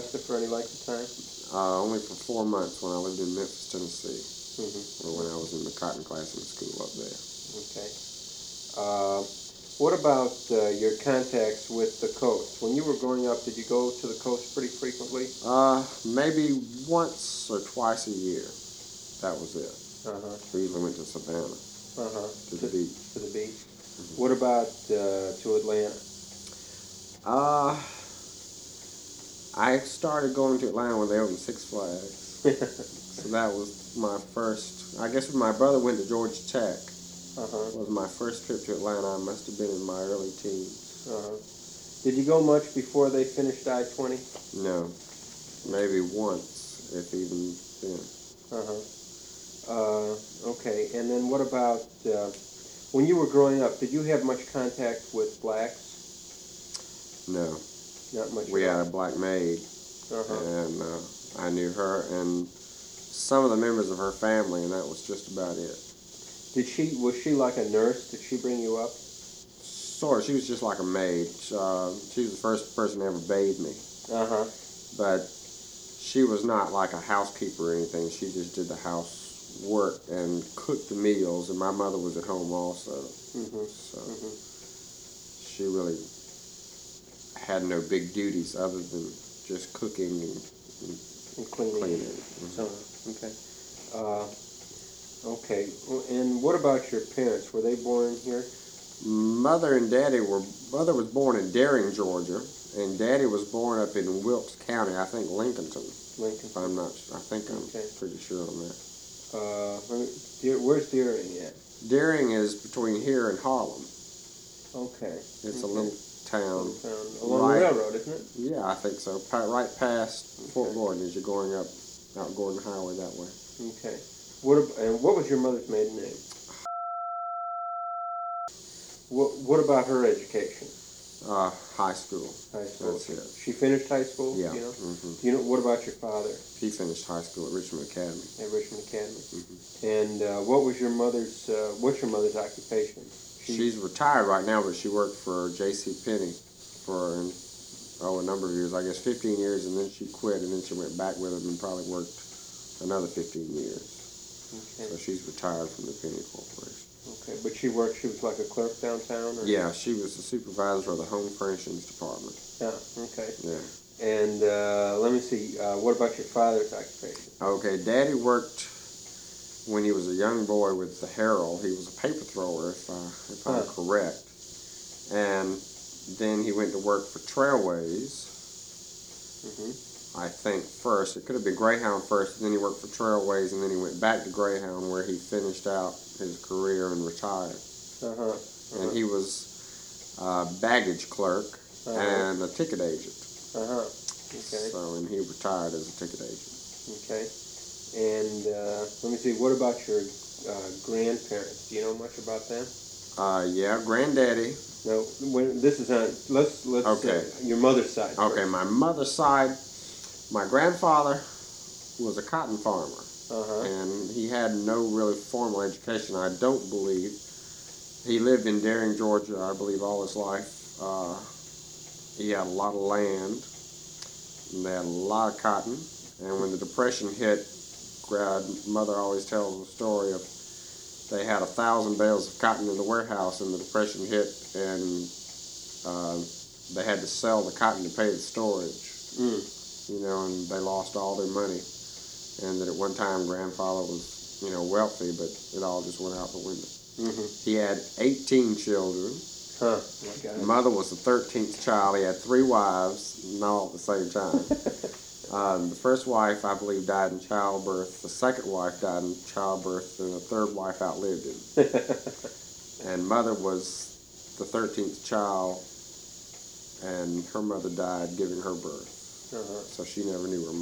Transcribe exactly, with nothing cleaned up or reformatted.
Augusta for any length of time? Uh, only for four months when I lived in Memphis, Tennessee, Mm-hmm. or when I was in the cotton class in the school up there. Okay. Uh, what about uh, your contacts with the coast? When you were growing up, did you go to the coast pretty frequently? Uh, maybe once or twice a year. That was it. Uh-huh. We usually went to Savannah. Uh-huh. To the beach. To the beach. Mm-hmm. What about uh, to Atlanta? Uh, I started going to Atlanta when they opened Six Flags. So that was my first, I guess when my brother went to Georgia Tech, uh-huh. was my first trip to Atlanta. I must have been in my early teens. Uh-huh. Did you go much before they finished I twenty? No, maybe once, if even then. Uh-huh. Uh, okay, and then what about, uh, when you were growing up, did you have much contact with blacks? No. Not much. We had a black maid, uh-huh. and uh, I knew her and some of the members of her family, and that was just about it. Did she, was she like a nurse? Did she bring you up? Sort of. She was just like a maid. Uh, she was the first person to ever bathe me. Uh-huh. But she was not like a housekeeper or anything. She just did the housework and cooked the meals, and my mother was at home also. Mm-hmm. So mm-hmm. she really had no big duties other than just cooking and, and, and cleaning. cleaning. Mm-hmm. So, okay. Uh, okay. And what about your parents? Were they born here? Mother and Daddy were, Mother was born in Daring, Georgia, and Daddy was born up in Wilkes County, I think Lincolnton. Lincoln. If I'm not, I think I'm okay. pretty sure on that. Uh, Deer, where's Deering at? Deering is between here and Harlem. Okay. It's okay. a little town. Little town. Along right, the railroad, isn't it? Yeah, I think so. Pa- right past okay. Fort Gordon as you're going up, out Gordon Highway that way. Okay. What ab- and what was your mother's maiden name? What What about her education? Uh, high school. High school. That's it. She finished high school. Yeah. You know. Mm-hmm. You know. What about your father? He finished high school at Richmond Academy. At Richmond Academy. Mm-hmm. And uh, what was your mother's? Uh, what's your mother's occupation? She, She's retired right now, but she worked for J C Penney for oh a number of years. I guess fifteen years, and then she quit, and then she went back with them and probably worked another fifteen years. Okay. So she's retired from the Penney Corporation. Okay, but she worked. She was like a clerk downtown. Or? Yeah, she was the supervisor of the home furnishings department. Yeah. Okay. Yeah. And uh, let me see. Uh, what about your father's occupation? Okay, Daddy worked when he was a young boy with the Herald. He was a paper thrower, if I if I'm huh. correct. And then he went to work for Trailways. Mm-hmm. I think first. It could have been Greyhound first, and then he worked for Trailways, and then he went back to Greyhound where he finished out his career and retired. Uh-huh. uh-huh. And he was a baggage clerk uh-huh. and a ticket agent. Uh-huh. Okay. So, and he retired as a ticket agent. Okay. And uh, let me see, what about your uh, grandparents? Do you know much about them? Uh, yeah, Granddaddy. No, when, this is on, let's, let's, okay. uh, your mother's side. Okay, first. my mother's side, my grandfather was a cotton farmer. Uh-huh. And he had no really formal education, I don't believe. He lived in Daring, Georgia, I believe, all his life. Uh, he had a lot of land, and they had a lot of cotton. And when the Depression hit, Grandmother always tells the story of they had a thousand bales of cotton in the warehouse, and the Depression hit, and uh, they had to sell the cotton to pay the storage. Mm. You know, and they lost all their money. And that at one time, Grandfather was, you know, wealthy, but it all just went out the window. Mm-hmm. He had eighteen children. Huh. My God. Mother was the thirteenth child. He had three wives, not all at the same time. um, the first wife, I believe, died in childbirth. The second wife died in childbirth, and the third wife outlived him. And Mother was the thirteenth child, and her mother died giving her birth. Uh-huh. So she never knew her mother.